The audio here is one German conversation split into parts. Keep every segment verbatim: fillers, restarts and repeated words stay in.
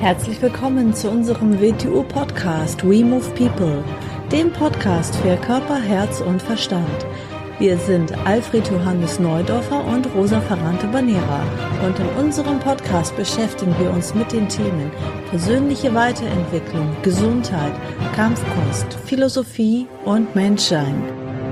Herzlich willkommen zu unserem W T U-Podcast We Move People, dem Podcast für Körper, Herz und Verstand. Wir sind Alfred Johannes Neudorfer und Rosa Ferrante-Banera und in unserem Podcast beschäftigen wir uns mit den Themen persönliche Weiterentwicklung, Gesundheit, Kampfkunst, Philosophie und Menschsein.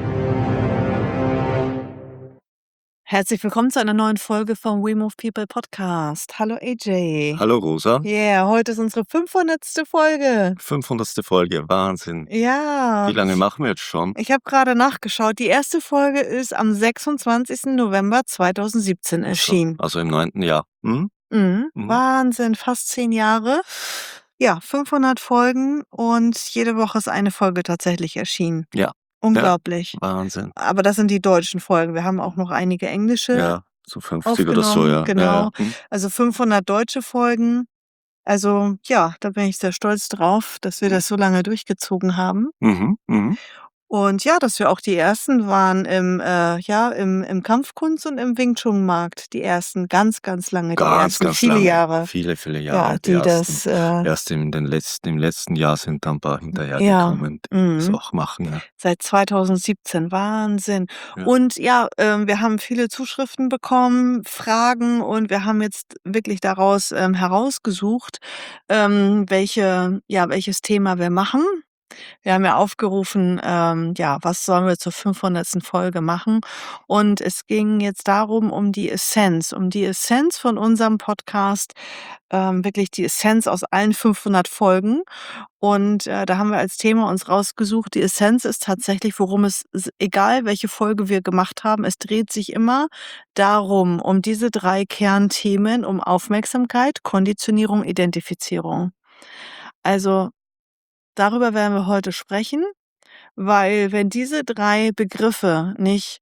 Herzlich willkommen zu einer neuen Folge vom We Move People Podcast. Hallo A J. Hallo Rosa. Yeah, heute ist unsere fünfhundertste Folge. fünfhundertste Folge, Wahnsinn. Ja. Wie lange machen wir jetzt schon? Ich habe gerade nachgeschaut. Die erste Folge ist am sechsundzwanzigsten November zweitausendsiebzehn erschienen. Also, also im neunten Jahr. Hm? Mhm. Mhm. Wahnsinn, fast zehn Jahre. Ja, fünfhundert Folgen und jede Woche ist eine Folge tatsächlich erschienen. Ja. Unglaublich. Ja, Wahnsinn. Aber das sind die deutschen Folgen. Wir haben auch noch einige englische Ja, so fünfzig oder so, ja. Genau. Ja, ja. Hm. Also fünfhundert deutsche Folgen. Also ja, da bin ich sehr stolz drauf, dass wir das so lange durchgezogen haben. Mhm, mhm. Und ja, dass wir auch die ersten waren im, äh, ja, im, im Kampfkunst und im Wing Chun Markt. Die ersten ganz, ganz lange, die Ganz, ersten ganz viele lange. Jahre. Viele, viele Ja, Jahre. die das, ersten, äh, erst in den letzten, im letzten Jahr sind dann ein paar ja, hinterhergekommen, die das mhm. auch machen. Ja. Seit zweitausendsiebzehn, Wahnsinn. Ja. Und ja, ähm, wir haben viele Zuschriften bekommen, Fragen und wir haben jetzt wirklich daraus ähm, herausgesucht, ähm, welche, ja, welches Thema wir machen. Wir haben ja aufgerufen, ähm, ja, was sollen wir zur fünfhundertsten Folge machen? Und es ging jetzt darum, um die Essenz, um die Essenz von unserem Podcast, ähm, wirklich die Essenz aus allen fünfhundert Folgen. Und äh, da haben wir als Thema uns rausgesucht, die Essenz ist tatsächlich, worum es, s- egal welche Folge wir gemacht haben, es dreht sich immer darum, um diese drei Kernthemen, um Aufmerksamkeit, Konditionierung, Identifizierung. Also darüber werden wir heute sprechen, weil wenn diese drei Begriffe nicht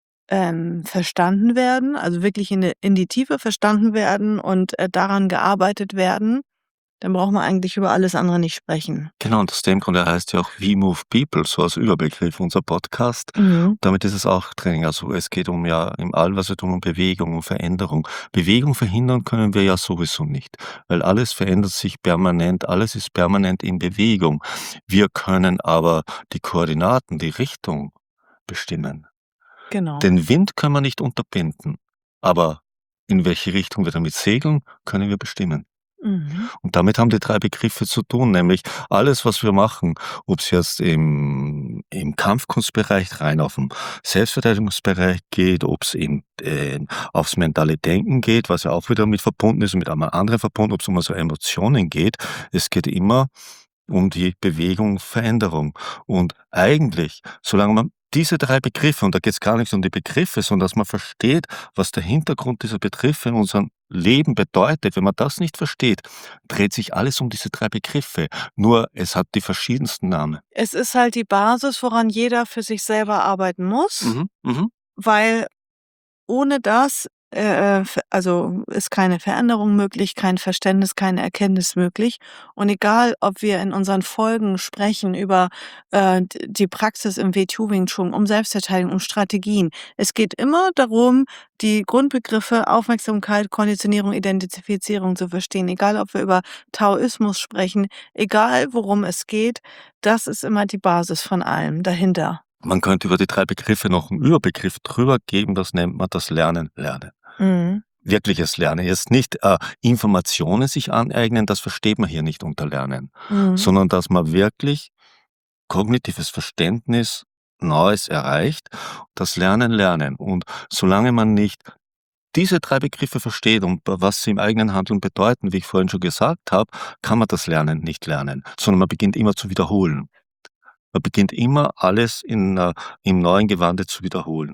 ähm, verstanden werden, also wirklich in, die- in die Tiefe verstanden werden und äh, daran gearbeitet werden, dann braucht man eigentlich über alles andere nicht sprechen. Genau, und aus dem Grunde heißt ja auch We Move People, so als Überbegriff unser Podcast. Mhm. Damit ist es auch Training. Also es geht um ja im Allwassertum um Bewegung, um Veränderung. Bewegung verhindern können wir ja sowieso nicht, weil alles verändert sich permanent, alles ist permanent in Bewegung. Wir können aber die Koordinaten, die Richtung bestimmen. Genau. Den Wind können wir nicht unterbinden, aber in welche Richtung wir damit segeln, können wir bestimmen. Mhm. Und damit haben die drei Begriffe zu tun, nämlich alles, was wir machen, ob es jetzt im, im Kampfkunstbereich rein auf den Selbstverteidigungsbereich geht, ob es in, äh, aufs mentale Denken geht, was ja auch wieder mit verbunden ist und mit einem anderen verbunden, ob es um so Emotionen geht. Es geht immer um die Bewegung, Veränderung. Und eigentlich, solange man diese drei Begriffe, und da geht es gar nicht um die Begriffe, sondern dass man versteht, was der Hintergrund dieser Begriffe in unserem Leben bedeutet. Wenn man das nicht versteht, dreht sich alles um diese drei Begriffe. Nur es hat die verschiedensten Namen. Es ist halt die Basis, woran jeder für sich selber arbeiten muss, Mhm, mhm. weil ohne das äh, ver- also ist keine Veränderung möglich, kein Verständnis, keine Erkenntnis möglich. Und egal, ob wir in unseren Folgen sprechen über äh, d- die Praxis im W T U Wing Chun, um Selbstverteidigung, um Strategien, es geht immer darum, die Grundbegriffe Aufmerksamkeit, Konditionierung, Identifizierung zu verstehen. Egal, ob wir über Taoismus sprechen, egal worum es geht, das ist immer die Basis von allem dahinter. Man könnte über die drei Begriffe noch einen Überbegriff drüber geben, das nennt man das Lernen, Lernen. Mhm. Wirkliches Lernen. Jetzt nicht äh, Informationen sich aneignen, das versteht man hier nicht unter Lernen, Mhm. sondern dass man wirklich kognitives Verständnis Neues erreicht, das Lernen, Lernen. Und solange man nicht diese drei Begriffe versteht und was sie im eigenen Handeln bedeuten, wie ich vorhin schon gesagt habe, kann man das Lernen nicht lernen, sondern man beginnt immer zu wiederholen. Man beginnt immer alles in, äh, im neuen Gewande zu wiederholen.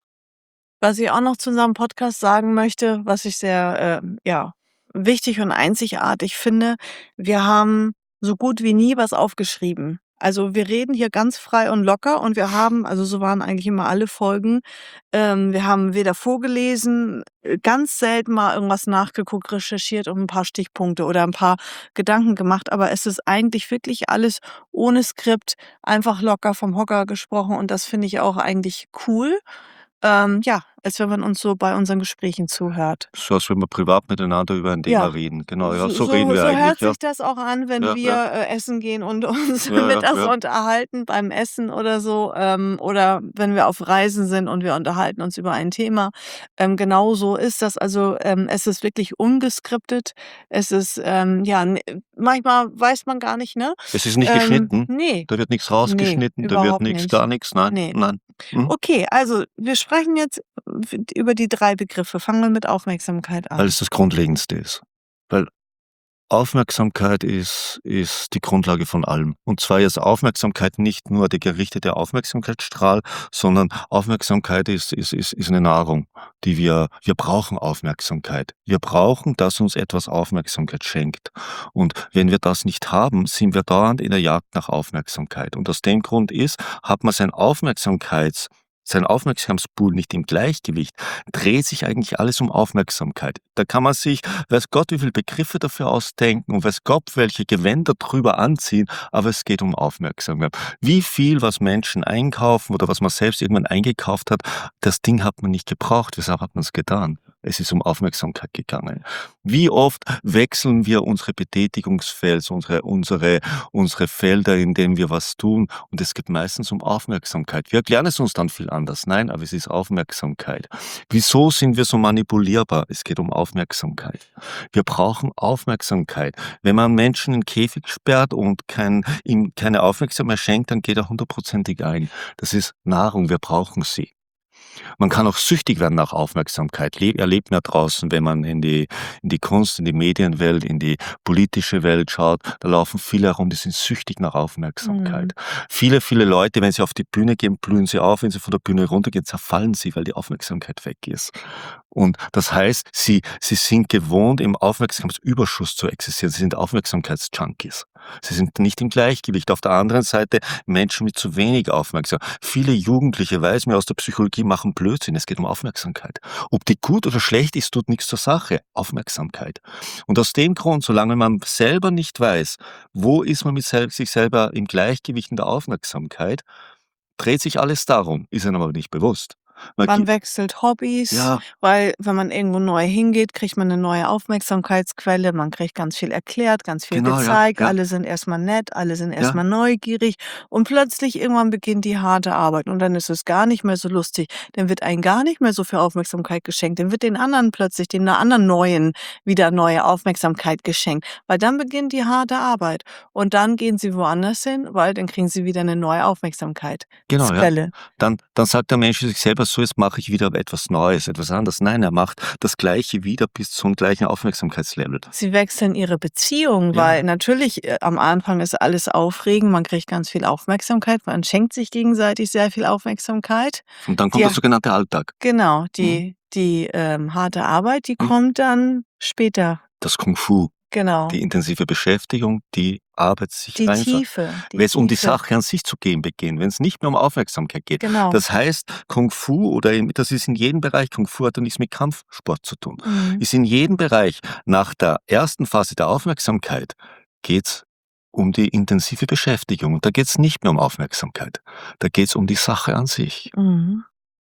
Was ich auch noch zu unserem Podcast sagen möchte, was ich sehr, ähm, ja, wichtig und einzigartig finde, wir haben so gut wie nie was aufgeschrieben. Also wir reden hier ganz frei und locker und wir haben, also so waren eigentlich immer alle Folgen, ähm, wir haben weder vorgelesen, äh, ganz selten mal irgendwas nachgeguckt, recherchiert und ein paar Stichpunkte oder ein paar Gedanken gemacht, aber es ist eigentlich wirklich alles ohne Skript, einfach locker vom Hocker gesprochen und das finde ich auch eigentlich cool. Ähm, ja, als wenn man uns so bei unseren Gesprächen zuhört. So, als wenn wir privat miteinander über ein Thema Ja, reden. Genau, ja, so so reden so wir so eigentlich, hört ja. sich das auch an, wenn Ja, wir, ja. äh, essen gehen und uns Ja, ja, mittags ja. unterhalten beim Essen oder so, ähm, oder wenn wir auf Reisen sind und wir unterhalten uns über ein Thema. Ähm, genau so ist das. Also, ähm, es ist wirklich ungeskriptet. Es ist, ähm, ja, n manchmal weiß man gar nicht, ne? Es ist nicht Ähm, geschnitten? ne, Da wird nix ne, rausgeschnitten, da wird überhaupt nix, nicht. gar nix, nein, Ne. nein. Mhm. Okay, also wir sprechen jetzt w über die drei Begriffe. Fangen wir mit Aufmerksamkeit Weil an. es das Grundlegendste ist. Weil Aufmerksamkeit ist ist die Grundlage von allem. Und zwar ist Aufmerksamkeit nicht nur der gerichtete Aufmerksamkeitsstrahl, sondern Aufmerksamkeit ist ist ist ist 'ne Nahrung, die wir wir brauchen Aufmerksamkeit. Wir brauchen, dass uns etwas Aufmerksamkeit schenkt. Und wenn wir das nicht haben, sind wir dauernd in der Jagd nach Aufmerksamkeit. Und aus dem Grund ist, hat man sein Aufmerksamkeits sein Aufmerksamspool nicht im Gleichgewicht, dreht sich eigentlich alles um Aufmerksamkeit. Da kann man sich weiß Gott, wie viel Begriffe dafür ausdenken und weiß Gott, welche Gewänder drüber anziehen, aber es geht um Aufmerksamkeit. Wie viel, was Menschen einkaufen oder was man selbst irgendwann eingekauft hat, das Ding hat man nicht gebraucht. Weshalb hat man's getan? Es ist um Aufmerksamkeit gegangen. Wie oft wechseln wir unsere Betätigungsfelds, unsere unsere unsere Felder, in denen wir was tun, und es geht meistens um Aufmerksamkeit. Wir erklären es uns dann viel anders. Nein, aber es ist Aufmerksamkeit. Wieso sind wir so manipulierbar? Es geht um Aufmerksamkeit. Wir brauchen Aufmerksamkeit. Wenn man Menschen in 'n Käfig sperrt und kein ihm keine Aufmerksamkeit schenkt, dann geht er hundertprozentig ein. Das ist Nahrung, wir brauchen sie. Man kann auch süchtig werden nach Aufmerksamkeit. Le erlebt man ja draußen, wenn man in die in die Kunst, in die Medienwelt, in die politische Welt schaut, da laufen viele herum, die sind süchtig nach Mhm. Aufmerksamkeit. Viele, viele Leute, wenn sie auf die Bühne gehen, blühen sie auf, wenn sie von der Bühne runtergehen, zerfallen sie, weil die Aufmerksamkeit weg ist. Und das heißt, sie sie sind gewohnt, im Aufmerksamkeitsüberschuss zu existieren. Sie sind Aufmerksamkeitsjunkies. Sie sind nicht im Gleichgewicht. Auf der anderen Seite Menschen mit zu wenig Aufmerksam viele Jugendliche, weiß man aus der Psychologie, machen Blödsinn. Es geht um Aufmerksamkeit. Ob die gut oder schlecht ist, tut nix zur Sache. Aufmerksamkeit. Und aus dem Grund, solange man selber nicht weiß, wo ist man mit sel sich selber im Gleichgewicht in der Aufmerksamkeit, dreht sich alles darum, ist einem aber nicht bewusst. Man Man gi wechselt Hobbys, Ja. weil wenn man irgendwo neu hingeht, kriegt man 'ne neue Aufmerksamkeitsquelle. Man kriegt ganz viel erklärt, ganz viel Genau, ja, gezeigt. ja. Alle sind erst mal nett, alle sind erst Ja. mal neugierig und plötzlich irgendwann beginnt die harte Arbeit und dann ist es gar nicht mehr so lustig. Dann wird einem gar nicht mehr so viel Aufmerksamkeit geschenkt. Dann wird den anderen plötzlich den anderen Neuen wieder neue Aufmerksamkeit geschenkt, weil dann beginnt die harte Arbeit. Und dann gehen sie woanders hin, weil dann kriegen sie wieder 'ne neue Genau, ja. Aufmerksamkeitsquelle. Dann dann sagt der Mensch zu sich selber: „So, jetzt mache ich wieder etwas Neues, etwas anderes.“ Nein, er macht das Gleiche wieder bis zum gleichen Aufmerksamkeitslevel. Sie wechseln ihre Beziehung, weil Ja. natürlich, äh, am Anfang ist alles aufregend, man kriegt ganz viel Aufmerksamkeit, man schenkt sich gegenseitig sehr viel Aufmerksamkeit. Und dann kommt der Ja sogenannte Alltag. genau, Mhm. die die, ähm, harte Arbeit, die Mhm. kommt dann später. Das Kung Fu, Genau. die intensive Beschäftigung, die Arbeit sich Die einfach Tiefe, die wenn's um die Tiefe. Sache an sich zu gehen beginnt, wenn's nicht mehr um Aufmerksamkeit geht. Genau. Das heißt, Kung Fu oder in das ist in jedem Bereich Kung Fu hat ja nichts mit Kampfsport zu tun. Mhm. Ist in jedem Bereich nach der ersten Phase der Aufmerksamkeit geht's um die intensive Beschäftigung. Und da geht's nicht mehr um Aufmerksamkeit. Da geht's um die Sache an sich. Mhm.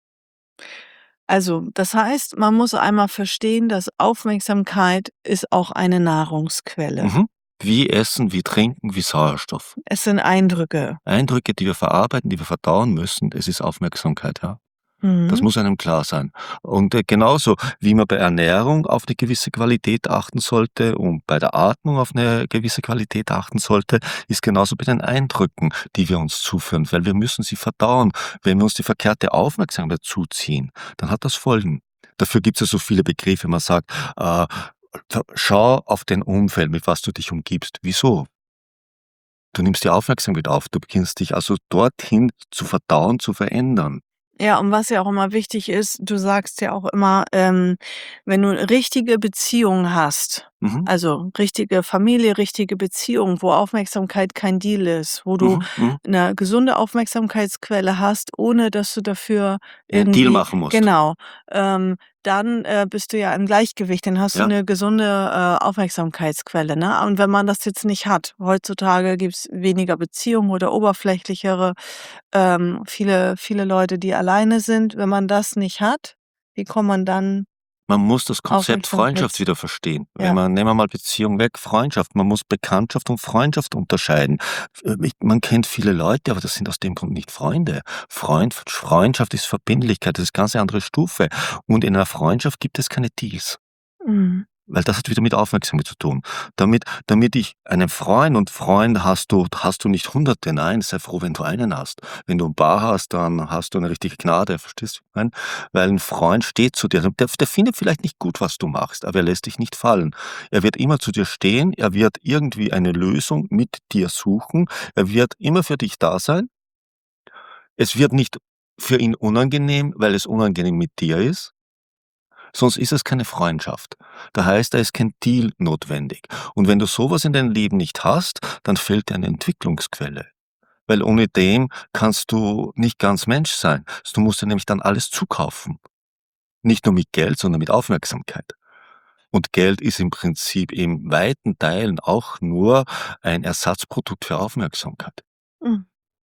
Also, das heißt, man muss einmal verstehen, dass Aufmerksamkeit ist auch eine Nahrungsquelle. Mhm. Wie Essen, wie Trinken, wie Sauerstoff. Es sind Eindrücke. Eindrücke, die wir verarbeiten, die wir verdauen müssen, es ist Aufmerksamkeit, ja. Das Mhm. muss einem klar sein. Und, äh, genauso wie man bei Ernährung auf 'ne gewisse Qualität achten sollte und bei der Atmung auf 'ne gewisse Qualität achten sollte, ist genauso bei den Eindrücken, die wir uns zuführen, weil wir müssen sie verdauen. Wenn wir uns die verkehrte Aufmerksamkeit zuziehen, dann hat das Folgen. Dafür gibt's ja so viele Begriffe. Man sagt, äh, v schau auf dein Umfeld, mit was du dich umgibst. Wieso? Du nimmst die Aufmerksamkeit auf. Du beginnst dich also dorthin zu verdauen, zu verändern. Ja, und was ja auch immer wichtig ist, du sagst ja auch immer, ähm, wenn du 'ne richtige Beziehung hast, Mhm. also richtige Familie, richtige Beziehung, wo Aufmerksamkeit kein Deal ist, wo du Mhm, mhm. 'ne gesunde Aufmerksamkeitsquelle hast, ohne dass du dafür Einen Deal irgendwie machen musst. genau, ähm, dann, äh, bist du ja im Gleichgewicht, dann hast du Ja. 'ne gesunde, äh, Aufmerksamkeitsquelle, ne? Und wenn man das jetzt nicht hat heutzutage gibt's weniger Beziehungen oder oberflächlichere, ähm, viele viele Leute, die alleine sind. Wenn man das nicht hat, Wie kommt man dann Man muss das auf den Konzept Punkt Freundschaft mit wieder verstehen. Wenn ja. man nehmen wir mal Beziehung weg, Freundschaft. Man muss Bekanntschaft und Freundschaft unterscheiden. Äh, ich man kennt viele Leute, aber das sind aus dem Grund nicht Freunde. Freund Freundschaft ist Verbindlichkeit, das ist ganz eine andere Stufe. Und in einer Freundschaft gibt es keine Deals. Mhm. Weil das hat wieder mit Aufmerksamkeit zu tun. Damit damit ich einen Freund und Freund hast du hast du nicht Hunderte, nein, sei froh, wenn du einen hast. Wenn du ein paar hast, dann hast du eine richtige Gnade, verstehst du, wie ich meine? Weil ein Freund steht zu dir. Der der findet vielleicht nicht gut, was du machst, aber er lässt dich nicht fallen. Er wird immer zu dir stehen, er wird irgendwie eine Lösung mit dir suchen, er wird immer für dich da sein. Es wird nicht für ihn unangenehm, weil es unangenehm mit dir ist. Sonst ist es keine Freundschaft. Da heißt, da ist kein Deal notwendig. Und wenn du sowas in deinem Leben nicht hast, dann fehlt dir eine Entwicklungsquelle. Weil ohne dem kannst du nicht ganz Mensch sein. Du musst dir nämlich dann alles zukaufen. Nicht nur mit Geld, sondern mit Aufmerksamkeit. Und Geld ist im Prinzip in weiten Teilen auch nur ein Ersatzprodukt für Aufmerksamkeit. Mhm.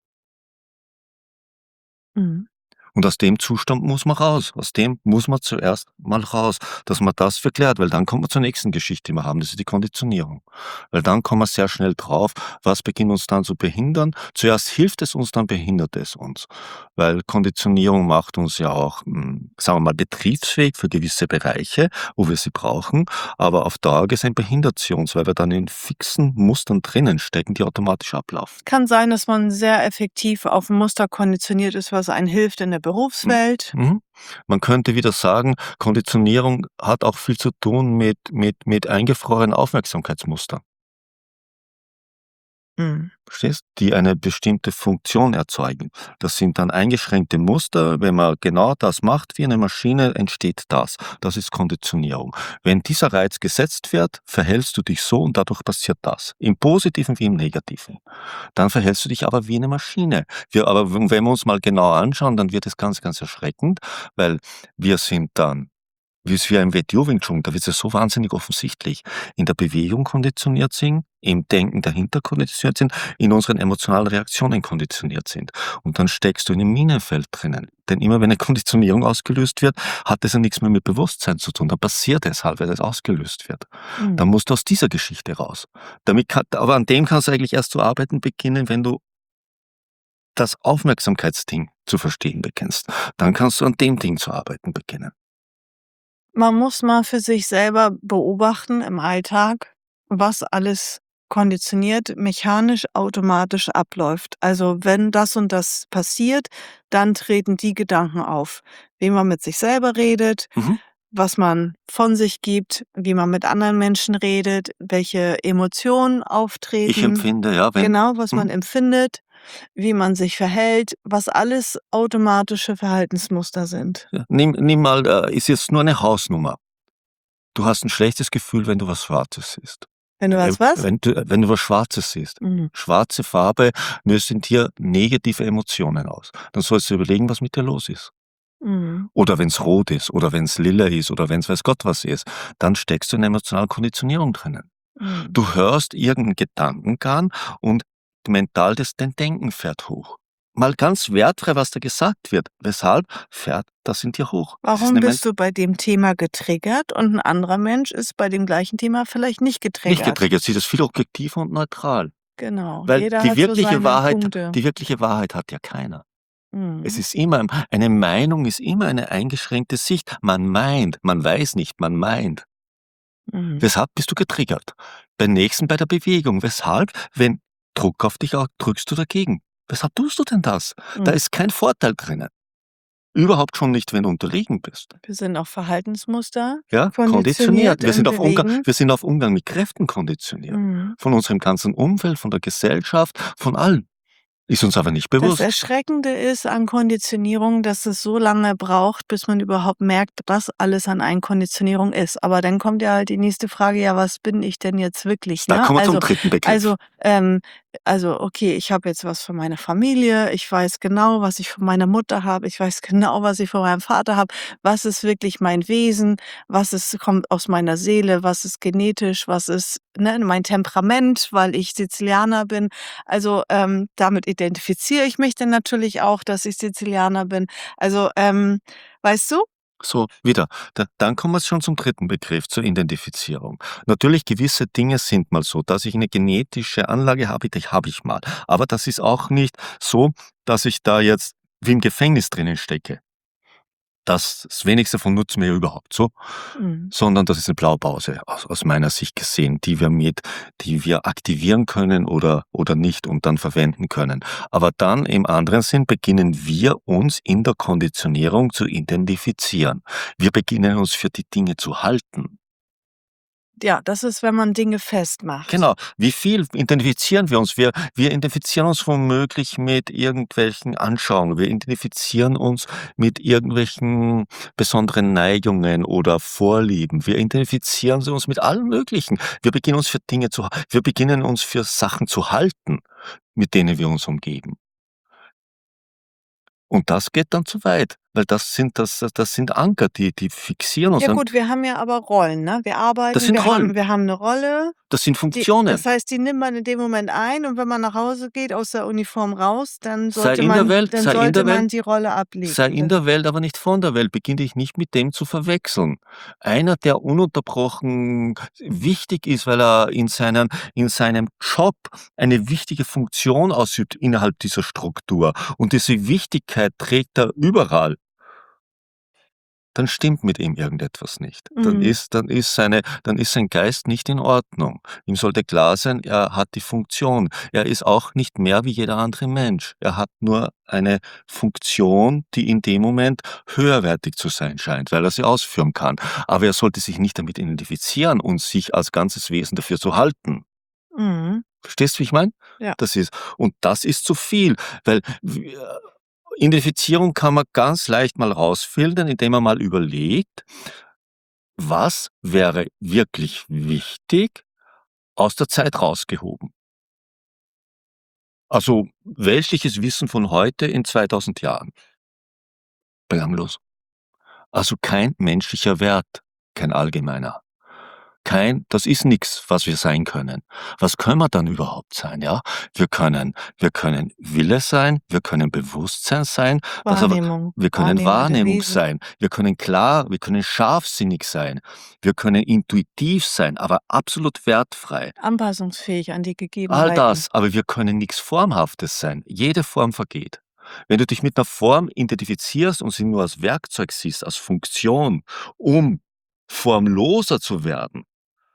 Mhm. Und aus dem Zustand muss man raus. Aus dem muss man zuerst mal raus, dass man das verklärt, weil dann kommt man zur nächsten Geschichte, die wir haben, das ist die Konditionierung. Weil dann kommen wir sehr schnell drauf, was beginnt uns dann zu behindern. Zuerst hilft es uns, dann behindert es uns. Weil Konditionierung macht uns ja auch, hm, sagen wir mal, betriebsfähig für gewisse Bereiche, wo wir sie brauchen, aber auf Dauer gesehen behindert sie uns, weil wir dann in fixen Mustern drinnen stecken, die automatisch ablaufen. Kann sein, dass man sehr effektiv auf 'n Muster konditioniert ist, was einem hilft in der Hm, Berufswelt. mhm. Man könnte wieder sagen, Konditionierung hat auch viel zu tun mit mit mit eingefrorenen Aufmerksamkeitsmustern. Mhm. Verstehst? Die eine bestimmte Funktion erzeugen. Das sind dann eingeschränkte Muster. Wenn man genau das macht wie eine Maschine, entsteht das. Das ist Konditionierung. Wenn dieser Reiz gesetzt wird, verhältst du dich so und dadurch passiert das. Im Positiven wie im Negativen. Dann verhältst du dich aber wie eine Maschine. Wir aber wenn wir uns mal genauer anschauen, dann wird es ganz, ganz erschreckend, weil wir sind dann wie es wie ein Wing Chun, da wird's ja so wahnsinnig offensichtlich. In der Bewegung konditioniert sind, im Denken dahinter konditioniert sind, in unseren emotionalen Reaktionen konditioniert sind. Und dann steckst du in 'nem Minenfeld drinnen. Denn immer wenn 'ne Konditionierung ausgelöst wird, hat das ja nix mehr mit Bewusstsein zu tun. Dann passiert es halt, weil es ausgelöst wird. Mhm. Dann musst du aus dieser Geschichte raus. Damit kann aber an dem kannst du eigentlich erst zu arbeiten beginnen, wenn du das Aufmerksamkeitsding zu verstehen bekennst. Dann kannst du an dem Ding zu arbeiten beginnen. Man muss mal für sich selber beobachten im Alltag, was alles konditioniert, mechanisch, automatisch abläuft. Also, wenn das und das passiert, dann treten die Gedanken auf. Wie man mit sich selber redet, Mhm. was man von sich gibt, wie man mit anderen Menschen redet, welche Emotionen Ich auftreten, empfinde, ja, wenn genau, was man mhm. empfindet, wie man sich verhält, was alles automatische Verhaltensmuster sind. Ja, nimm nimm mal, äh ist jetzt nur eine Hausnummer. Du hast 'n schlechtes Gefühl, wenn du was Schwarzes siehst. Wenn du Äh, was was? wenn du wenn du was Schwarzes siehst. Mhm. Schwarze Farbe löst in dir negative Emotionen aus. Dann sollst du überlegen, was mit dir los ist. Mhm. Oder wenn's rot ist oder wenn's lila ist oder wenn's weiß Gott was ist, dann steckst du in 'ner emotionalen Konditionierung drinnen. Mhm. Du hörst irgend 'n Gedankengang und mental das dein Denken fährt hoch. Mal ganz wertfrei, was da gesagt wird. Weshalb fährt das in dir hoch? Das ist Warum 'ne bist ment du bei dem Thema getriggert und 'n anderer Mensch ist bei dem gleichen Thema vielleicht nicht Nicht getriggert? getriggert, sieht das viel objektiver und neutral. Genau, Weil jeder die hat so wirkliche seine Wahrheit Punkte. die wirkliche Wahrheit hat ja keiner. Es Mhm. ist immer eine Meinung ist immer eine eingeschränkte Sicht. Man meint, man weiß nicht, man meint. Mhm. Weshalb bist du getriggert? Beim nächsten bei der Bewegung. Weshalb? Wenn Druck auf dich au drückst du dagegen. Weshalb tust du denn das? Da Mhm. ist kein Vorteil drinnen. Überhaupt schon nicht, wenn du unterlegen bist. Wir sind auf Verhaltensmuster Ja, konditioniert. konditioniert Wir im sind auf Umgang Bewegen. wir sind auf Umgang mit Kräften konditioniert. Mhm. Von unserem ganzen Umfeld, von der Gesellschaft, von allem. Ist uns aber nicht Das bewusst. Erschreckende ist an Konditionierung, dass es so lange braucht, bis man überhaupt merkt, was alles an einen Konditionierung ist. Aber dann kommt ja halt die nächste Frage: „Ja, was bin ich denn jetzt wirklich“, Da ne? kommen wir zum Also dritten Begriff. also, ähm also, okay, ich habe jetzt was von meiner Familie. Ich weiß genau, was ich von meiner Mutter habe. Ich weiß genau, was ich von meinem Vater habe. Was ist wirklich mein Wesen? Was ist kommt aus meiner Seele? Was ist genetisch? Was ist, ne, mein Temperament, weil ich Sizilianer bin? Also, ähm, damit identifiziere ich mich dann natürlich auch, dass ich Sizilianer bin. Also, ähm, weißt du? So, wieder. Da dann kommen wir schon zum dritten Begriff, zur Identifizierung. Natürlich, gewisse Dinge sind mal so, dass ich eine genetische Anlage habe, die habe ich mal. Aber das ist auch nicht so, dass ich da jetzt wie im Gefängnis drinnen stecke. Das das Wenigste von nutzt mir überhaupt so, Mhm. sondern das ist eine Blaupause aus aus meiner Sicht gesehen, die wir mit die wir aktivieren können oder oder nicht und dann verwenden können. Aber dann im anderen Sinn beginnen wir uns in der Konditionierung zu identifizieren. Wir beginnen uns für die Dinge zu halten. Ja, das ist, wenn man Dinge festmacht. Genau. Wie viel identifizieren wir uns? Wir wir identifizieren uns womöglich mit irgendwelchen Anschauungen. Wir identifizieren uns mit irgendwelchen besonderen Neigungen oder Vorlieben. Wir identifizieren sie uns mit allem Möglichen. Wir beginnen uns für Dinge zu wir beginnen uns für Sachen zu halten, mit denen wir uns umgeben. Und das geht dann zu weit, weil das sind das das sind Anker, die die fixieren uns Ja an. gut, wir haben ja aber Rollen, ne? Wir Das arbeiten, sind wir haben Rollen, wir haben 'ne Rolle, das sind die das Funktionen. heißt, die nimmt man in dem Moment ein und wenn man nach Hause geht aus der Uniform raus, dann Sei sollte in der man Welt, dann sei in sollte der man Welt. die Rolle Sei ablegen. in Das der Welt, aber nicht von der Welt. Beginn dich nicht mit dem zu verwechseln. Einer, der ununterbrochen wichtig ist, weil er in seinem in seinem Job eine wichtige Funktion ausübt innerhalb dieser Struktur und diese Wichtigkeit trägt er überall, dann stimmt mit ihm irgendetwas nicht. Dann mhm, ist dann ist seine dann ist sein Geist nicht in Ordnung. Ihm sollte klar sein, er hat die Funktion. Er ist auch nicht mehr wie jeder andere Mensch. Er hat nur eine Funktion, die in dem Moment höherwertig zu sein scheint, weil er sie ausführen kann. Aber er sollte sich nicht damit identifizieren und sich als ganzes Wesen dafür zu halten. mhm, Verstehst du, wie ich meine? ja. Das ist und das ist zu viel, weil w Identifizierung kann man ganz leicht mal rausfiltern, indem man mal überlegt: Was wäre wirklich wichtig aus der Zeit rausgehoben? Also, weltliches Wissen von heute in zweitausend Jahren? Belanglos. Also, kein menschlicher Wert, kein allgemeiner. Kein das ist nix, was wir sein können. Was können wir dann überhaupt sein, ja? Wir können wir können Wille sein, wir können Bewusstsein sein, was aber Wahrnehmung, wir können wahrnehmende Wahrnehmung Wesen, sein, wir können klar wir können scharfsinnig sein, wir können intuitiv sein, aber absolut wertfrei. anpassungsfähig an die All Gegebenheiten. das, aber wir können nix Formhaftes sein. Jede Form vergeht. Wenn du dich mit 'ner Form identifizierst und sie nur als Werkzeug siehst, als Funktion, um formloser zu werden,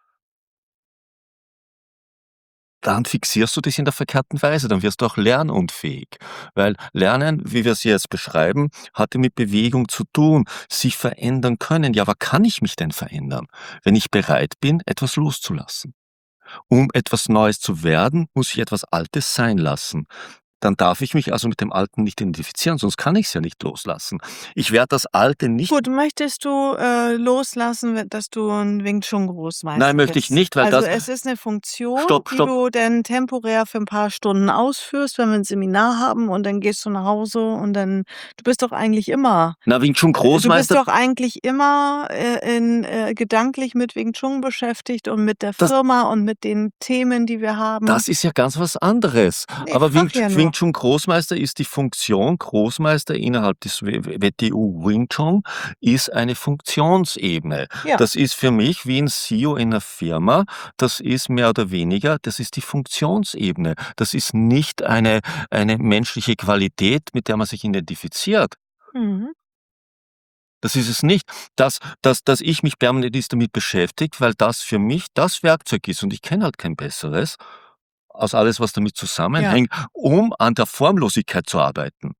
dann fixierst du dich in der verkehrten Weise, dann wirst du auch lernunfähig. Weil Lernen, wie wir es jetzt beschreiben, hatte mit Bewegung zu tun, sich verändern können. Ja, aber kann ich mich denn verändern, wenn ich bereit bin, etwas loszulassen? Um etwas Neues zu werden, muss ich etwas Altes sein lassen. Dann darf ich mich also mit dem Alten nicht identifizieren, sonst kann ich's ja nicht loslassen. Ich werde das Alte nicht Gut, möchtest du, äh, loslassen, we dass du 'n Wing Chun nein, Großmeister möchte ich bist? nicht, weil Also, das es ist 'ne Funktion, stopp, die stopp. du denn temporär für 'n paar Stunden ausführst, wenn wir 'n Seminar haben und dann gehst du nach Hause und dann du bist doch eigentlich immer Na, Wing Chun äh, du bist Großmeister, doch eigentlich immer, äh, in äh, gedanklich mit Wing Chun beschäftigt und mit der das Firma und mit den Themen, die wir haben. Das ist ja ganz was anderes. Ne, ich Aber Wing frage Ch ja Wing nur. Chun Großmeister ist die Funktion Großmeister innerhalb des W W T U Wing Chun ist eine Funktionsebene. Ja, Das ist für mich wie 'n C E O in 'ner Firma, das ist mehr oder weniger das ist die Funktionsebene. Das ist nicht eine eine menschliche Qualität, mit der man sich identifiziert. mhm. Das ist es nicht. Dass dass dass ich mich permanent jetzt damit beschäftige, weil das für mich das Werkzeug ist und ich kenne halt kein besseres, aus alles, was damit Ja, zusammenhängt, um an der Formlosigkeit zu arbeiten.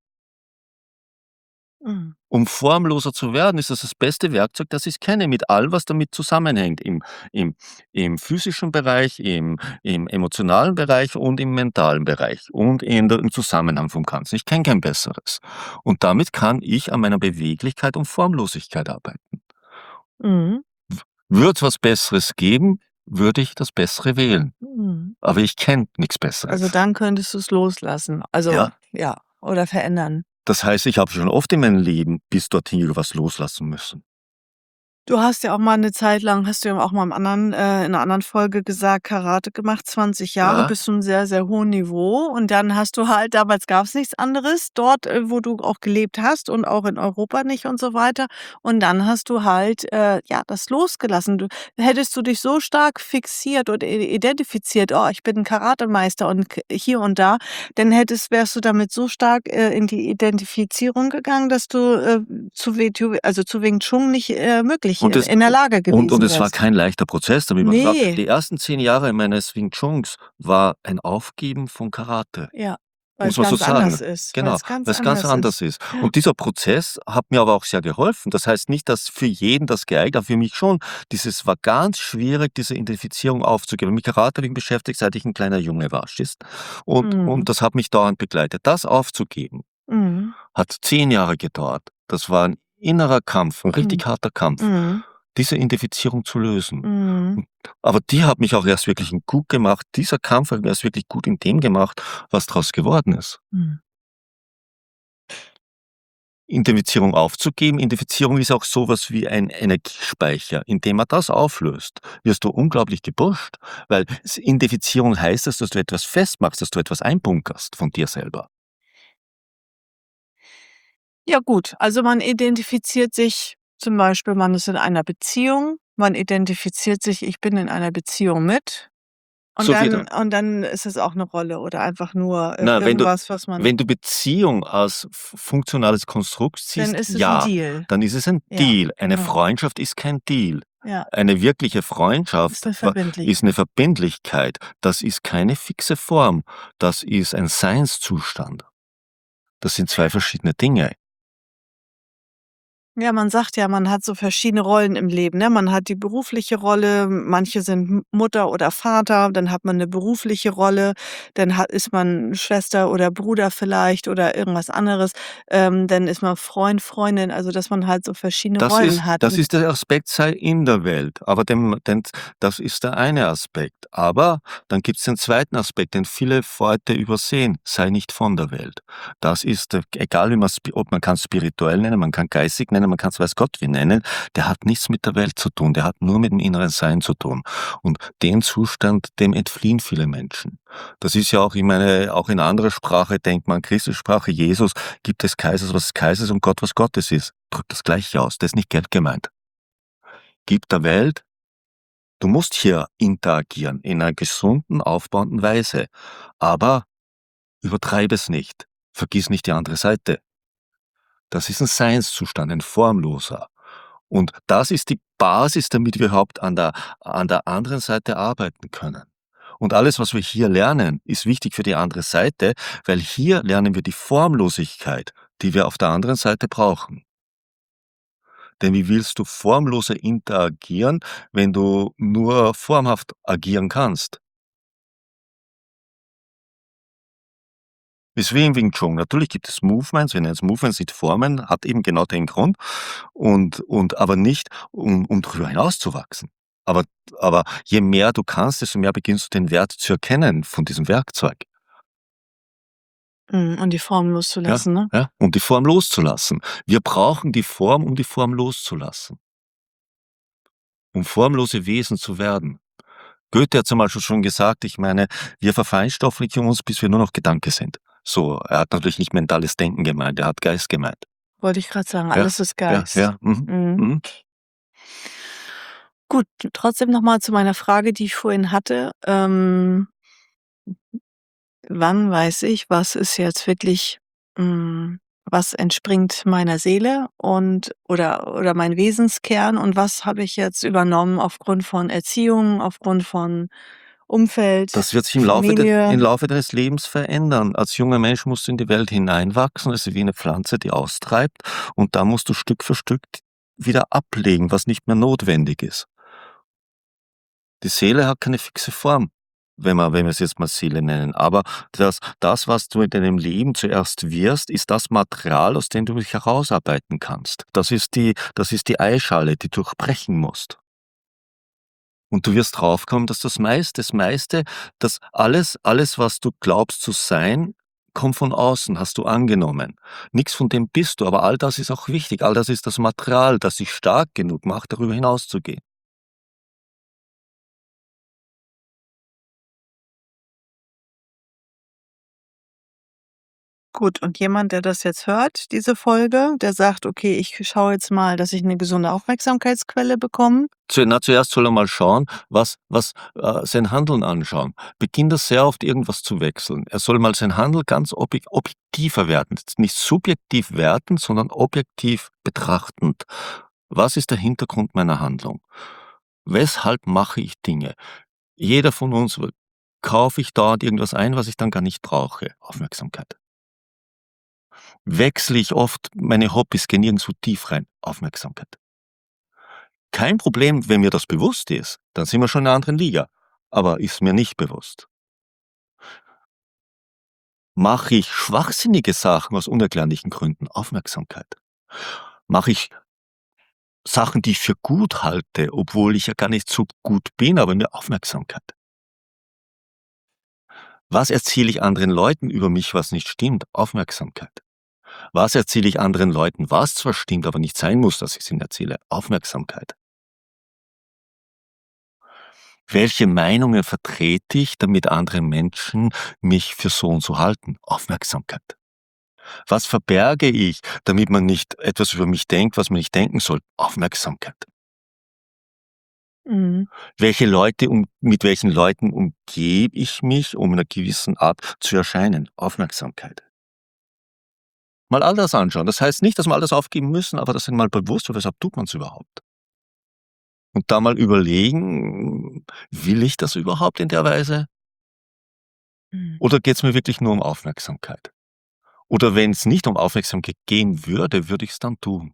mhm. Um formloser zu werden, ist das das beste Werkzeug, das ich kenne, mit allem, was damit zusammenhängt, im im im physischen Bereich, im im emotionalen Bereich und im mentalen Bereich und in der im Zusammenhang vom Ganzen. Ich kenne kein besseres. Und damit kann ich an meiner Beweglichkeit und Formlosigkeit arbeiten. Mhm. Würd's was Besseres geben, würde ich das Bessere wählen, Mhm. aber ich kenne nix Also, Besseres. dann könntest du's loslassen. Also, Ja? ja, oder verändern. Das heißt, ich habe schon oft in meinem Leben bis dorthin was loslassen müssen. Du hast ja auch mal 'ne Zeit lang hast du ja auch mal im anderen äh, in 'ner anderen Folge gesagt, Karate gemacht, zwanzig Jahre Ja. bis zum sehr, sehr hohen Niveau. Und dann hast du halt damals gab's nichts anderes dort, äh, wo du auch gelebt hast und auch in Europa nicht und so weiter. Und dann hast du halt, äh, ja, das losgelassen. Du hättest du dich so stark fixiert und i identifiziert: „Oh, ich bin 'n Karatemeister und k hier und da“, dann hättest wärst du damit so stark, äh, in die Identifizierung gegangen, dass du, äh, zu Wing Tue also, zu Wing Chun nicht, äh, möglich Und in das in der Lage und und gewesen es war wärst. kein leichter Prozess, da habe ich mir gesagt Ne. die ersten zehn Jahre meines Wing Tsuns war ein Aufgeben von Karate, Ja, muss weil's man so ganz anders sagen. ist Genau, weil's ganz weil's ganz anders ist. anders ist. Ja. Und dieser Prozess hat mir aber auch sehr geholfen. Das heißt nicht, dass für jeden das geeignet aber für mich schon. Dieses war ganz schwierig, diese Identifizierung aufzugeben. Mit Karate habe ich mich beschäftigt, seit ich 'n kleiner Junge war, verstehst? Und und Mhm. das hat mich dauernd begleitet. Das aufzugeben, Mhm. hat zehn Jahre gedauert. Das war 'n innerer Kampf, 'n Mhm. richtig harter Kampf, Mhm. diese Identifizierung zu lösen. Mhm. Hm, aber die hat mich auch erst wirklich hm, gut gemacht. Dieser Kampf hat mich erst wirklich gut in dem gemacht, was draus geworden ist. Mhm. Identifizierung aufzugeben. Identifizierung ist auch so was wie ein Energiespeicher. Indem man das auflöst, wirst du unglaublich gepusht, weil s Identifizierung heißt es, dass du etwas festmachst, dass du etwas einbunkerst von dir selber. Ja gut, also man identifiziert sich zum Beispiel, man ist in einer Beziehung, man identifiziert sich: „Ich bin in einer Beziehung mit“ und So wieder dann und dann ist es auch 'ne Rolle oder einfach nur, äh, Na, wenn du irgendwas, was man wenn du Beziehung als f funktionales Konstrukt Dann siehst, ist es 'n ja, Deal. dann ist es ein Ja, Deal. Eine genau. Freundschaft ist kein Deal. Ja. Eine wirkliche Ist Freundschaft 'ne wa ist 'ne Verbindlichkeit. Verbindlichkeit. Das ist keine fixe Form. Das ist ein Seinszustand. Das sind zwei verschiedene Dinge. Ja, man sagt ja, man hat so verschiedene Rollen im Leben, ne? Man hat die berufliche Rolle, manche sind M Mutter oder Vater, dann hat man 'ne berufliche Rolle, dann ha ist man Schwester oder Bruder vielleicht oder irgendwas anderes. Ähm, dann ist man Freund, Freundin, also dass man halt so verschiedene Das ist Rollen hat das und ist der Aspekt sei in der Welt, aber dem den das ist der eine Aspekt. Aber dann gibt's den zweiten Aspekt, den viele Leute übersehen: „Sei nicht von der Welt.“ Das ist d egal wie man's sp ob man kann's spirituell nennen, man kann geistig nennen, man kann's weiß Gott wie nennen, der hat nichts mit der Welt zu tun, der hat nur mit dem inneren Sein zu tun. Und den Zustand, dem entfliehen viele Menschen. Das ist ja auch ich meine, auch in anderer Sprache, denkt man christliche Sprache, Jesus: „Gib des Kaisers, was Kaisers und Gott, was Gottes ist.“ Drückt das Gleiche aus, da ist nicht Geld gemeint. Gib der Welt du musst hier interagieren in 'ner gesunden, aufbauenden Weise, aber übertreibe es nicht. Vergiss nicht die andere Seite. Das ist 'n Seinszustand, ein formloser. Und das ist die Basis, damit wir überhaupt an der an der anderen Seite arbeiten können. Und alles, was wir hier lernen, ist wichtig für die andere Seite, weil hier lernen wir die Formlosigkeit, die wir auf der anderen Seite brauchen. Denn wie willst du formloser interagieren, wenn du nur formhaft agieren kannst? Ist wie im Wing Chun. Natürlich gibt es Movements, wir nennen's Movements, sind Formen, hat eben genau den Grund und und aber nicht, um um drüber hinauszuwachsen. Aber aber je mehr du kannst, desto mehr beginnst du den Wert zu erkennen von diesem Werkzeug. Mhm, und die Form Ja, loszulassen, ne? ja, um die Form loszulassen. Wir brauchen die Form, um die Form loszulassen. Um formlose Wesen zu werden. Goethe hat zum Beispiel schon gesagt, ich meine: „Wir verfeinstofflichen uns, bis wir nur noch Gedanke sind.“ So, er hat natürlich nicht mentales Denken gemeint, er hat Geist gemeint. Wollte ich grad sagen, Ja, alles ist ja, Geist. ja, mhm, Mhm. mhm. Gut, trotzdem noch mal zu meiner Frage, die ich vorhin hatte. Ähm wann weiß ich, was ist jetzt wirklich hm, was entspringt meiner Seele und oder oder mein Wesenskern und was habe ich jetzt übernommen aufgrund von Erziehung, aufgrund von Umfeld, Das wird sich im Laufe de im Familie? Laufe deines Lebens verändern. Als junger Mensch musst du in die Welt hineinwachsen, das ist wie 'ne Pflanze, die austreibt, und da musst du Stück für Stück wieder ablegen, was nicht mehr notwendig ist. Die Seele hat keine fixe Form, wenn wir wenn wir's jetzt mal Seele nennen, aber das das, was du in deinem Leben zuerst wirst, ist das Material, aus dem du dich herausarbeiten kannst. Das ist die das ist die Eierschale, die du durchbrechen musst. Und du wirst draufkommen, dass das meiste das meiste, dass alles alles, was du glaubst zu sein, kommt von außen, hast du angenommen. Nix von dem bist du, aber all das ist auch wichtig. All das ist das Material, das dich stark genug macht, darüber hinauszugehen. Gut, und jemand, der das jetzt hört, diese Folge, der sagt: „Okay, ich schaue jetzt mal, dass ich 'ne gesunde Aufmerksamkeitsquelle bekomme.“ Zu na, zuerst soll er mal schauen, was was äh, sein Handeln anschauen. Beginnt er sehr oft irgendwas zu wechseln. Er soll mal sein Handeln ganz objek objektiver werten. Nicht subjektiv werten, sondern objektiv betrachtend. Was ist der Hintergrund meiner Handlung? Weshalb mache ich Dinge? Jeder von uns w kaufe ich dauernd irgendwas ein, was ich dann gar nicht brauche? Aufmerksamkeit. Wechsle ich oft meine Hobbys, gehen nirgendwo tief rein? Aufmerksamkeit. Kein Problem, wenn mir das bewusst ist, dann sind wir schon in 'ner anderen Liga, aber ist mir nicht bewusst. Mache ich schwachsinnige Sachen aus unerklärlichen Gründen? Aufmerksamkeit. Mache ich Sachen, die ich für gut halte, obwohl ich ja gar nicht so gut bin, aber nur Aufmerksamkeit. Was erzähle ich anderen Leuten über mich, was nicht stimmt? Aufmerksamkeit. Was erzähle ich anderen Leuten, was zwar stimmt, aber nicht sein muss, dass ich's ihnen erzähle? Aufmerksamkeit. Welche Meinungen vertrete ich, damit andere Menschen mich für so und so halten? Aufmerksamkeit. Was verberge ich, damit man nicht etwas über mich denkt, was man nicht denken soll? Aufmerksamkeit. Mhm. Welche Leute um mit welchen Leuten umgebe ich mich, um in 'ner gewissen Art zu erscheinen? Aufmerksamkeit. Mal all das anschauen. Das heißt nicht, dass wir alles aufgeben müssen, aber das einmal bewusst, weshalb tut man's überhaupt? Und da mal überlegen: „Will ich das überhaupt in der Weise?“ Mhm. Oder geht's mir wirklich nur um Aufmerksamkeit? Oder wenn's nicht um Aufmerksamkeit gehen würde, würde ich's dann tun?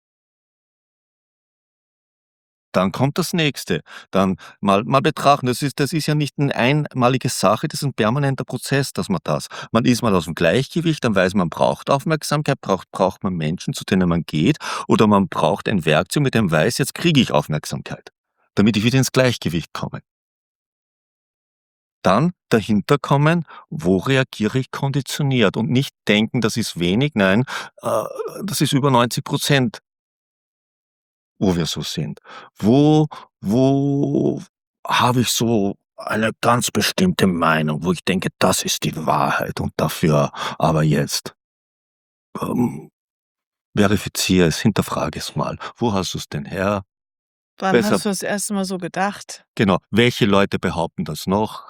Dann kommt das Nächste. Dann mal mal betrachten, das ist das ist ja nicht 'ne einmalige Sache, das ist 'n permanenter Prozess, dass man das man ist mal aus'm Gleichgewicht, dann weiß man, braucht Aufmerksamkeit, braucht braucht man Menschen, zu denen man geht, oder man braucht ein Werkzeug, mit dem man weiß: „Jetzt kriege ich Aufmerksamkeit, damit ich wieder ins Gleichgewicht komme.“ Dann dahinter kommen: Wo reagiere ich konditioniert? Und nicht denken, das ist wenig, nein, äh, das ist über neunzig Prozent wo wir so sind. Wo wo habe ich so eine ganz bestimmte Meinung, wo ich denke, das ist die Wahrheit und dafür aber jetzt ähm, verifiziere es, hinterfrage es mal. Wo hast du's denn her? Wann Weshalb hast du das erste Mal so gedacht? Genau. Welche Leute behaupten das noch?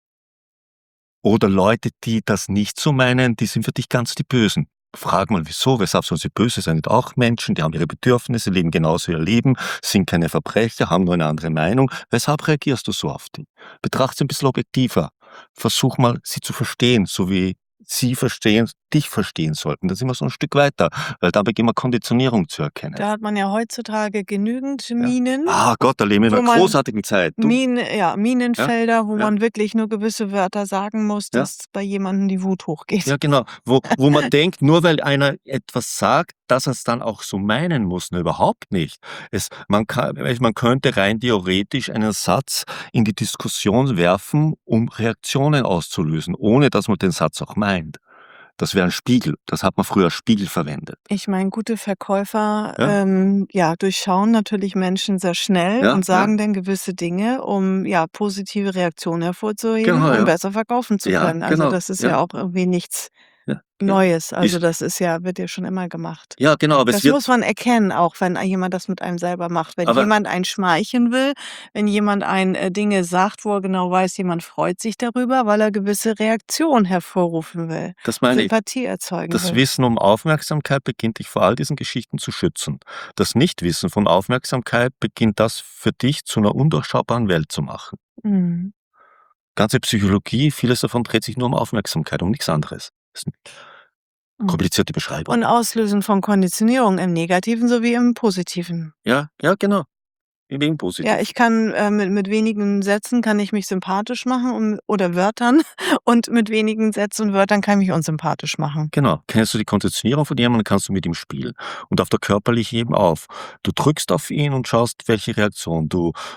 Oder Leute, die das nicht so meinen, die sind für dich ganz die Bösen. Frag mal: „Wieso? Weshalb sollen sie böse sein? Sind auch Menschen, die haben ihre Bedürfnisse, leben genauso ihr Leben, sind keine Verbrecher, haben nur eine andere Meinung. Weshalb reagierst du so auf die?“ Betrachte sie 'n bisschen objektiver. Versuch mal, sie zu verstehen, so wie sie verstehen dich verstehen sollten. Da sind wir so 'n Stück weiter, weil da beginnen wir Konditionierung zu erkennen. Da hat man ja heutzutage genügend Ja. Minen, Ah Gott, da leben wir in wo 'ner man großartigen Zeit. Du Min ja, Ja, Minenfelder, wo ja. man wirklich nur gewisse Wörter sagen muss, Ja. dass bei jemandem die Wut hochgeht. Ja, genau. Wo wo man denkt, nur weil einer etwas sagt, dass er's dann auch so meinen muss. Ne, überhaupt nicht. Es man kann man könnte rein theoretisch einen Satz in die Diskussion werfen, um Reaktionen auszulösen, ohne dass man den Satz auch meint. Das wäre 'n Spiegel. Das hat man früher als Spiegel verwendet. Ich meine, gute Verkäufer, Ja. ähm, ja, durchschauen natürlich Menschen sehr schnell Ja, und ja. sagen dann gewisse Dinge, um, ja, positive Reaktionen hervorzuheben, Genau, um ja. besser verkaufen zu Ja, können. Also, genau. das ist Ja. ja auch irgendwie nichts Ja, ja. Neues. Also, Ist das ist ja wird ja schon immer gemacht. Ja, genau, aber es Das wird muss man erkennen, auch wenn ein jemand das mit einem selber macht. Wenn Aber jemand einen schmeicheln will, wenn jemand einen, äh, Dinge sagt, wo er genau weiß, jemand freut sich darüber, weil er gewisse Reaktionen hervorrufen will, Das meine ich. Sympathie erzeugen Das will. Wissen um Aufmerksamkeit beginnt dich vor all diesen Geschichten zu schützen. Das Nichtwissen von Aufmerksamkeit beginnt das für dich zu 'ner undurchschaubaren Welt zu machen. Mhm. Ganze Psychologie, vieles davon dreht sich nur um Aufmerksamkeit, um nix anderes. Ist 'n Mhm. komplizierte Beschreibung. Und Auslösen von Konditionierung im Negativen sowie im Positiven. Ja, ja, genau. Im im Ja, Positiven. ich kann, äh, mit mit wenigen Sätzen kann ich mich sympathisch machen und oder Wörtern und mit wenigen Sätzen und Wörtern kann ich mich unsympathisch machen. Genau. Kennst du die Konditionierung von jemandem, kannst du mit ihm spielen. Und auf der körperlichen eben auf. Du drückst auf ihn und schaust, welche Reaktion du da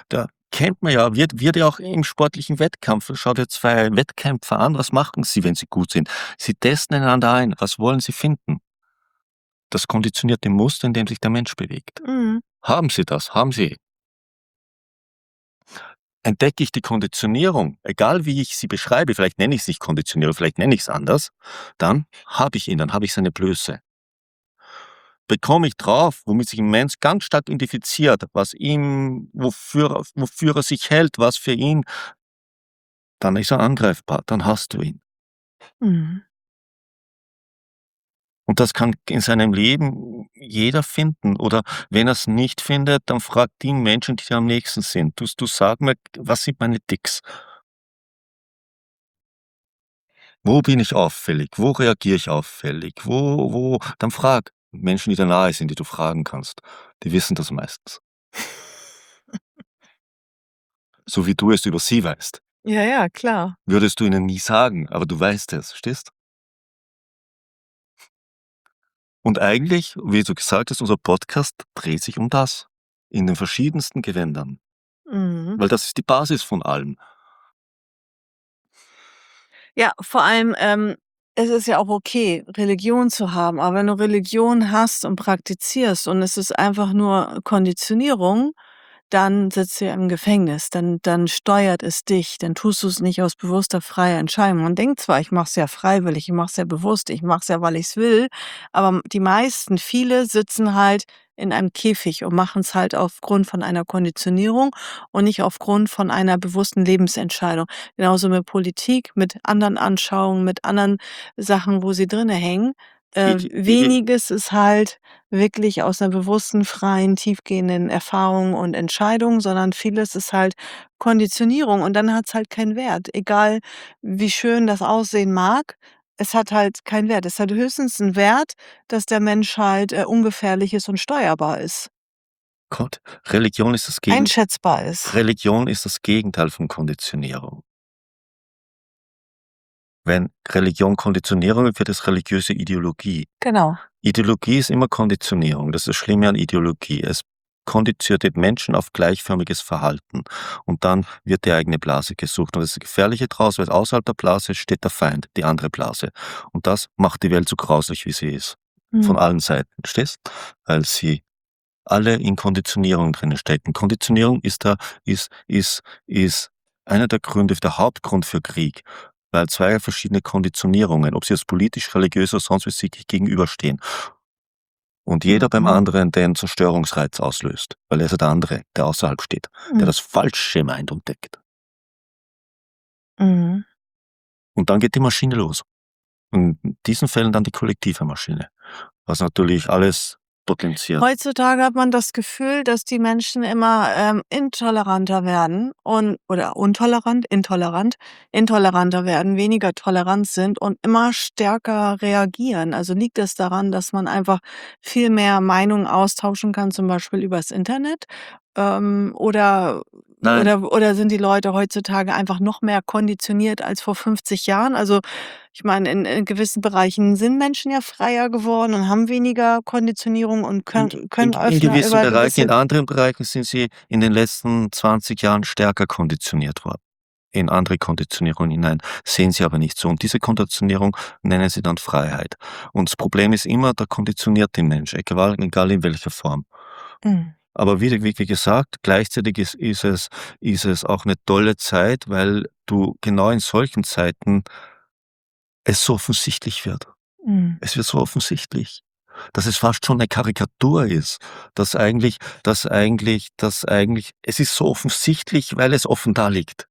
Kennt man ja, wird wird ja auch im sportlichen Wettkampf. Schau dir zwei Wettkämpfer an, was machen sie, wenn sie gut sind? Sie testen einander ein. Was wollen sie finden? Das konditionierte Muster, in dem sich der Mensch bewegt. Mhm. Haben sie das? Haben sie Entdecke ich die Konditionierung, egal wie ich sie beschreibe, vielleicht nenne ich's nicht Konditionierung, vielleicht nenne ich's anders, dann habe ich ihn, dann habe ich seine Blöße. Bekomme ich drauf, womit sich 'n Mensch ganz stark identifiziert, was ihm wofür wofür er sich hält, was für ihn dann ist er angreifbar, dann hast du ihn. Mhm. Und das kann in seinem Leben jeder finden oder wenn er's nicht findet, dann fragt die Menschen, die dir am nächsten sind: „Du du sag mir, was sind meine Ticks?“ Wo bin ich auffällig? Wo reagiere ich auffällig? Wo wo dann frag Menschen, die dir nahe sind, die du fragen kannst. Die wissen das meistens. So wie du es über sie weißt. Ja, ja, klar. Würdest du ihnen nie sagen, aber du weißt es, verstehst? Und eigentlich, wie du gesagt hast, unser Podcast dreht sich um das, in den verschiedensten Gewändern. Mhm. Weil das ist die Basis von allem. Ja, vor allem, ähm, es ist ja auch okay, Religion zu haben, aber wenn du Religion hast und praktizierst und es ist einfach nur Konditionierung, dann sitzt du ja im Gefängnis, dann dann steuert es dich, dann tust du's nicht aus bewusster, freier Entscheidung. Man denkt zwar: „Ich mache es ja freiwillig, ich mache es ja bewusst, ich mache es ja, weil ich's will“, aber m die meisten viele sitzen halt in einem Käfig und machen's halt aufgrund von einer Konditionierung und nicht aufgrund von einer bewussten Lebensentscheidung. Genauso mit Politik, mit anderen Anschauungen, mit anderen Sachen, wo sie drinnen hängen. I Äh, i i weniges ist halt wirklich aus 'ner bewussten, freien, tiefgehenden Erfahrung und Entscheidung, sondern vieles ist halt Konditionierung und dann hat's halt keinen Wert. Egal, wie schön das aussehen mag, es hat halt keinen Wert. Es hat höchstens 'n Wert, dass der Mensch halt, äh, ungefährlich ist und steuerbar ist. Gott, Religion ist das Gegend Einschätzbar ist. Religion ist das Gegenteil von Konditionierung. Wenn Religion Konditionierung wird, wird es religiöse Ideologie. Genau. Ideologie ist immer Konditionierung. Das ist das Schlimme an Ideologie. Es konditioniert den Menschen auf gleichförmiges Verhalten und dann wird die eigene Blase gesucht. Und das ist das Gefährliche draus, weil außerhalb der Blase steht der Feind, die andere Blase. Und das macht die Welt so grauslich, wie sie ist. Von Mhm. allen Seiten, verstehst? Weil sie alle in Konditionierung drinnen stecken. Konditionierung ist da ist ist ist einer der Gründe der Hauptgrund für Krieg, weil zwei verschiedene Konditionierungen, ob sie jetzt politisch, religiös oder sonst wie sich gegenüberstehen und jeder beim Mhm. anderen den Zerstörungsreiz auslöst, weil er ist ja der andere, der außerhalb steht, der Mhm. das Falsche meint und deckt. Mhm. Und dann geht die Maschine los. Und in diesen Fällen dann die kollektive Maschine, was natürlich alles potenziert. Heutzutage hat man das Gefühl, dass die Menschen immer, ähm, intoleranter werden und oder untolerant, intolerant, intoleranter werden, weniger tolerant sind und immer stärker reagieren. Also, liegt es daran, dass man einfach viel mehr Meinungen austauschen kann, zum Beispiel übers Internet? Ähm, oder Nein. oder oder sind die Leute heutzutage einfach noch mehr konditioniert als vor fünfzig Jahren? Also, ich meine, in in gewissen Bereichen sind Menschen ja freier geworden und haben weniger Konditionierung und In können in können in offener gewissen über Bereichen, gewisse in anderen Bereichen sind sie in den letzten zwanzig Jahren stärker konditioniert worden. In andere Konditionierungen hinein, sehen sie aber nicht so. Und diese Konditionierung nennen sie dann Freiheit. Und das Problem ist immer, da konditioniert den Mensch, egal egal in welcher Form. Mhm. Aber wie wie wie gesagt, gleichzeitig ist ist es ist es auch 'ne tolle Zeit, weil du genau in solchen Zeiten es so offensichtlich wird. Mhm. Es wird so offensichtlich, dass es fast schon 'ne Karikatur ist, dass eigentlich dass eigentlich dass eigentlich es ist so offensichtlich, weil es offen da liegt.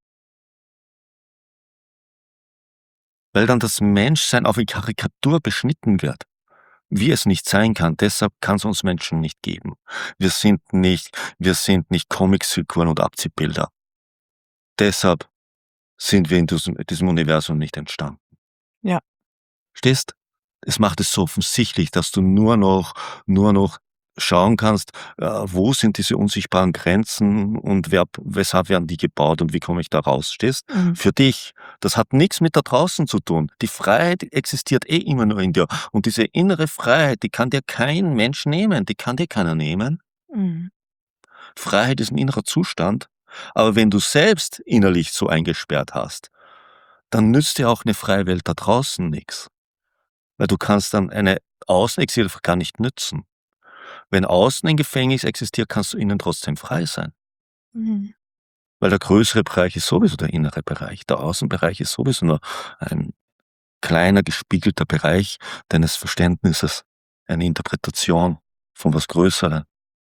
Weil dann das Menschsein auf 'ne Karikatur beschnitten wird, wie es nicht sein kann. Deshalb kann's uns Menschen nicht geben. Wir sind nicht wir sind nicht Comicsfiguren und Abziehbilder. Deshalb sind wir in diesem diesem Universum nicht entstanden. Ja. Verstehst? Es macht es so offensichtlich, dass du nur noch nur noch schauen kannst, äh, wo sind diese unsichtbaren Grenzen und wer weshalb werden die gebaut und wie komme ich da raus, verstehst? Mhm. Für dich. Das hat nix mit da draußen zu tun. Die Freiheit existiert eh immer nur in dir. Und diese innere Freiheit, die kann dir kein Mensch nehmen, die kann dir keiner nehmen. Mhm. Freiheit ist 'n innerer Zustand Aber wenn du selbst innerlich so eingesperrt hast, dann nützt dir auch 'ne freie Welt da draußen nix. Weil du kannst dann eine außen existiert einfach gar nicht nützen. Wenn außen ein Gefängnis existiert, kannst du innen trotzdem frei sein. Mhm. Weil der größere Bereich ist sowieso der innere Bereich. Der Außenbereich ist sowieso nur ein kleiner gespiegelter Bereich deines Verständnisses, eine Interpretation von was Größerem.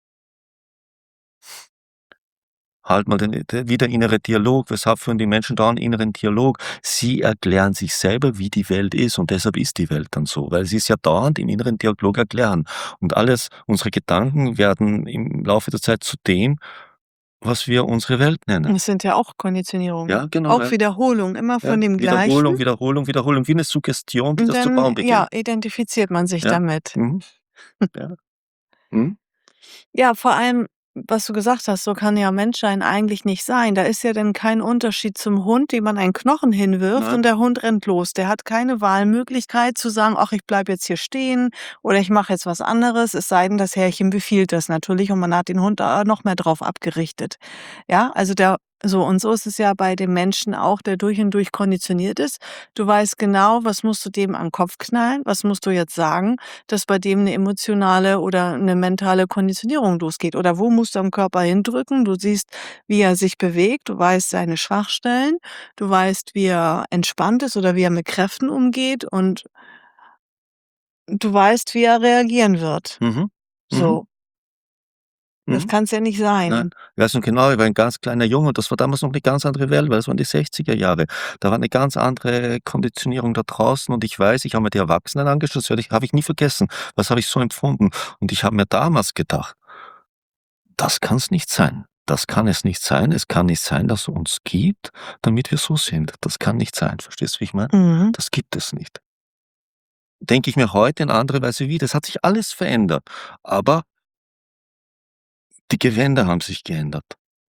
Halt mal den de wie der innere Dialog. Weshalb führen die Menschen dauernd inneren Dialog? Sie erklären sich selber, wie die Welt ist und deshalb ist die Welt dann so, weil sie's ja dauernd im inneren Dialog erklären. Und alles unsere Gedanken werden im Laufe der Zeit zu dem, was wir unsere Welt nennen. Es sind ja auch Konditionierungen. Ja, genau, Auch ja. Wiederholung, immer Ja, von dem Gleichen. Wiederholung, Wiederholung, Wiederholung, wie 'ne Suggestion, die Und das zu dann, bauen ja, beginnt. identifiziert man sich Ja, damit. mhm. Ja. Mhm. Ja, vor allem, was du gesagt hast, so kann ja Menschsein eigentlich nicht sein. Da ist ja dann kein Unterschied zum Hund, dem man einen Knochen hinwirft und Nein. der Hund rennt los. Der hat keine Wahlmöglichkeit zu sagen: „Ach, ich bleibe jetzt hier stehen oder ich mache jetzt was anderes“, es sei denn, das Herrchen befiehlt das natürlich und man hat den Hund da noch mehr drauf abgerichtet. Ja, also der so und so ist es ja bei dem Menschen auch, der durch und durch konditioniert ist. Du weißt genau, was musst du dem an 'n Kopf knallen, was musst du jetzt sagen, dass bei dem 'ne emotionale oder 'ne mentale Konditionierung losgeht. Oder wo musst du am Körper hindrücken? Du siehst, wie er sich bewegt, du weißt seine Schwachstellen, du weißt, wie er entspannt ist oder wie er mit Kräften umgeht und du weißt, wie er reagieren wird. Mhm. Mhm. So. Das Mhm. kann's ja nicht Nein, sein. ich weiß noch genau, ich war ein ganz kleiner Junge und das war damals noch 'ne ganz andere Welt, weil das waren die sechziger Jahre. Da war 'ne ganz andere Konditionierung da draußen und ich weiß, ich habe mir die Erwachsenen angeschaut, das werde ich habe ich nie vergessen. Das habe ich so empfunden. Und ich habe mir damals gedacht: „Das kann's nicht sein. Das kann es nicht sein. Es kann nicht sein, dass es uns gibt, damit wir so sind. Das kann nicht sein.“ Verstehst du, wie ich meine? Mhm. Das gibt es nicht. Denke ich mir heute in anderer Weise wieder. Es hat sich alles verändert, aber die Gewänder haben sich geändert.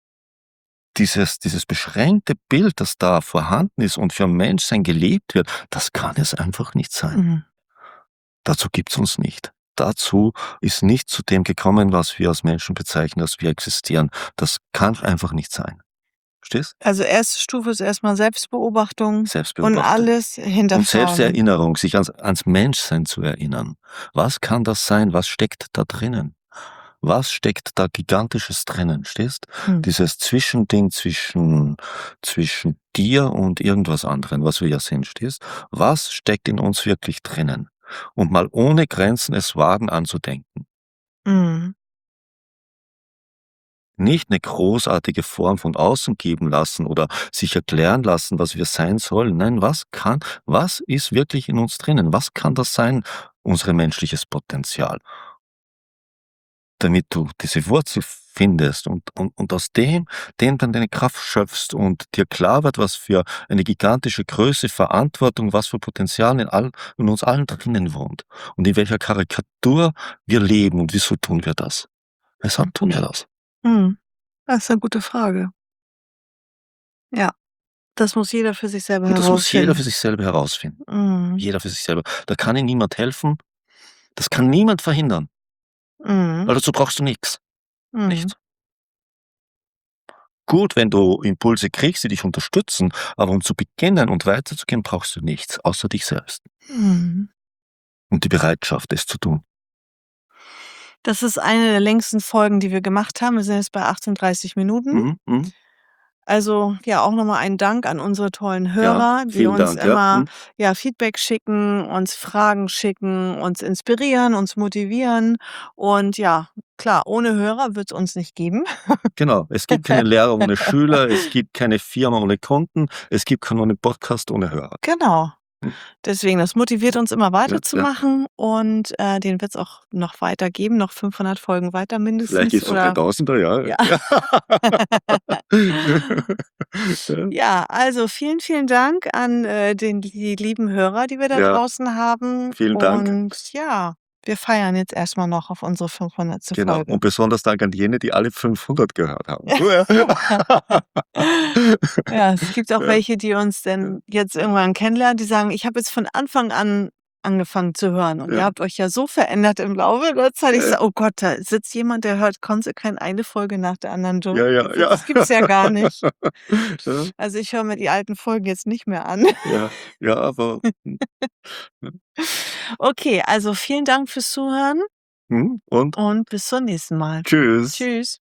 Dieses dieses beschränkte Bild, das da vorhanden ist und für Menschsein gelebt wird, das kann es einfach nicht sein. Mhm. Dazu gibt's uns nicht. Dazu ist nicht zu dem gekommen, was wir als Menschen bezeichnen, dass wir existieren. Das kann einfach nicht sein. Verstehst? Also, erste Stufe ist erst mal Selbstbeobachtung und Selbstbeobachtung. alles Und hinterfragen. Selbsterinnerung, sich ans ans Menschsein zu erinnern. Was kann das sein? Was steckt da drinnen? Was steckt da Gigantisches drinnen, stehst? Mhm. Dieses Zwischending zwischen zwischen dir und irgendwas anderem, was wir ja sind, stehst? Was steckt in uns wirklich drinnen? Und mal ohne Grenzen es wagen anzudenken. Mhm. Nicht 'ne großartige Form von außen geben lassen oder sich erklären lassen, was wir sein sollen. Nein, was kann was ist wirklich in uns drinnen? Was kann das sein, unsere menschliches Potenzial? Damit du diese Wurzel findest und und und aus dem dem dann deine Kraft schöpfst und dir klar wird, was für eine gigantische Größe, Verantwortung, was für Potenzial in allen in uns allen drinnen wohnt und in welcher Karikatur wir leben und wieso tun wir das? Weshalb tun wir das? Mhm. Das ist 'ne gute Frage. Ja, das muss jeder für sich selber Und das muss jeder für herausfinden. sich selber herausfinden. Mhm. Jeder für sich selber. Da kann ihm niemand helfen. Das kann niemand verhindern. Mhm. Weil dazu brauchst du nix. Mhm. Nichts. Gut, wenn du Impulse kriegst, die dich unterstützen, aber um zu beginnen und weiterzugehen, brauchst du nichts außer dich selbst. Mhm. Und die Bereitschaft, es zu tun. Das ist eine der längsten Folgen, die wir gemacht haben. Wir sind jetzt bei achtunddreißig Minuten. Mhm, mhm. Also, ja, auch noch mal ein Dank an unsere tollen Ja, Hörer, die vielen uns Dank, ja. immer, Mhm. ja, Feedback schicken, uns Fragen schicken, uns inspirieren, uns motivieren. Und ja, klar, ohne Hörer wird's uns nicht geben. Genau, es gibt keine Lehrer ohne Schüler, es gibt keine Firma ohne Kunden, es gibt keinen Podcast ohne Hörer. Genau. Hm. Deswegen, das motiviert uns immer Ja, ja. weiterzumachen und, äh, den wird's auch noch weitergeben, noch fünfhundert Folgen weiter Vielleicht mindestens gibt's noch den oder Tausender, ja. ja. Ja. Ja, also vielen, vielen Dank an, äh, den die lieben Hörer, die wir da Ja. draußen haben. Vielen Dank. Und ja, wir feiern jetzt erst mal noch auf unsere fünfhundertste Genau. Folge. Und besonders Dank an jene, die alle fünfhundert gehört haben. Ja, es gibt auch Ja. welche, die uns Ja. denn jetzt irgendwann kennenlernen, die sagen: „Ich habe jetzt von Anfang an angefangen zu hören und ihr Ja. habt euch ja so verändert im Laufe der Zeit. Ich Ja, ja. sage: „Oh Gott, da sitzt jemand, der hört konsequent eine Folge nach der anderen durch. Ja, ja, Also, ja. das gibt's ja gar nicht.“ Ja. Also, ich höre mir die alten Folgen jetzt nicht mehr an. Ja, ja, aber hm, ne? Okay, also vielen Dank fürs Zuhören Mhm, und und bis zum nächsten Mal. tschüss. Tschüss.